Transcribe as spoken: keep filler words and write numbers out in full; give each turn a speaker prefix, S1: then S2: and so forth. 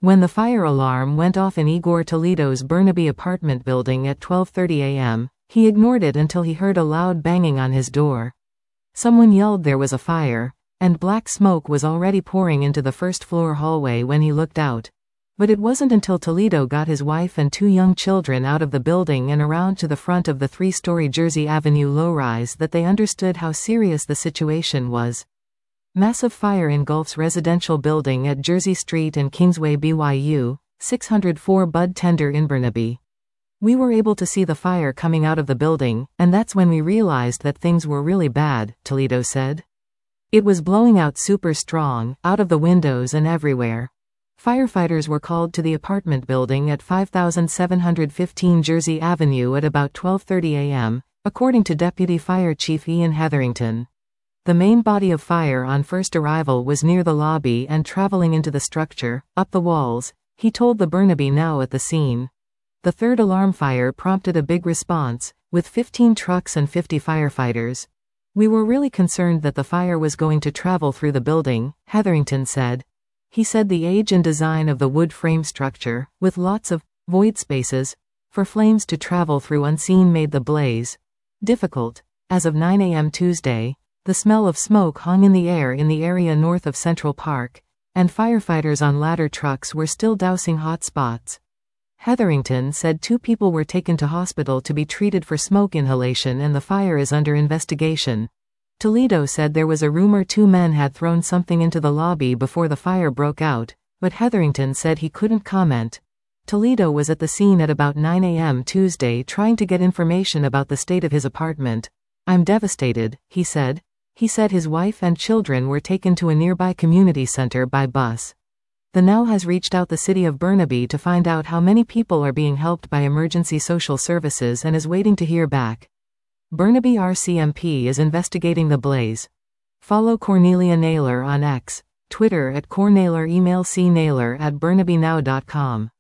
S1: When the fire alarm went off in Igor Toledo's Burnaby apartment building at twelve thirty a m, he ignored it until he heard a loud banging on his door. Someone yelled there was a fire, and black smoke was already pouring into the first-floor hallway when he looked out. But it wasn't until Toledo got his wife and two young children out of the building and around to the front of the three-story Jersey Avenue low-rise that they understood how serious the situation was. Massive fire engulfs residential building at Jersey Street and Kingsway B Y U, six oh four Bud Tender in Burnaby. We were able to see the fire coming out of the building, and that's when we realized that things were really bad, Toledo said. It was blowing out super strong, out of the windows and everywhere. Firefighters were called to the apartment building at five thousand seven hundred fifteen Jersey Avenue at about twelve thirty a m, according to Deputy Fire Chief Ian Hetherington. The main body of fire on first arrival was near the lobby and traveling into the structure, up the walls, he told the Burnaby Now at the scene. The third alarm fire prompted a big response, with fifteen trucks and fifty firefighters. We were really concerned that the fire was going to travel through the building, Hetherington said. He said the age and design of the wood frame structure, with lots of void spaces for flames to travel through unseen, made the blaze difficult. As of nine a m Tuesday, the smell of smoke hung in the air in the area north of Central Park, and firefighters on ladder trucks were still dousing hot spots. Hetherington said two people were taken to hospital to be treated for smoke inhalation and the fire is under investigation. Toledo said there was a rumor two men had thrown something into the lobby before the fire broke out, but Hetherington said he couldn't comment. Toledo was at the scene at about nine a m Tuesday trying to get information about the state of his apartment. "I'm devastated," he said. He said his wife and children were taken to a nearby community center by bus. The Now has reached out the city of Burnaby to find out how many people are being helped by emergency social services and is waiting to hear back. Burnaby R C M P is investigating the blaze. Follow Cornelia Naylor on X, Twitter at Cornaylor, email c naylor at burnaby now dot com.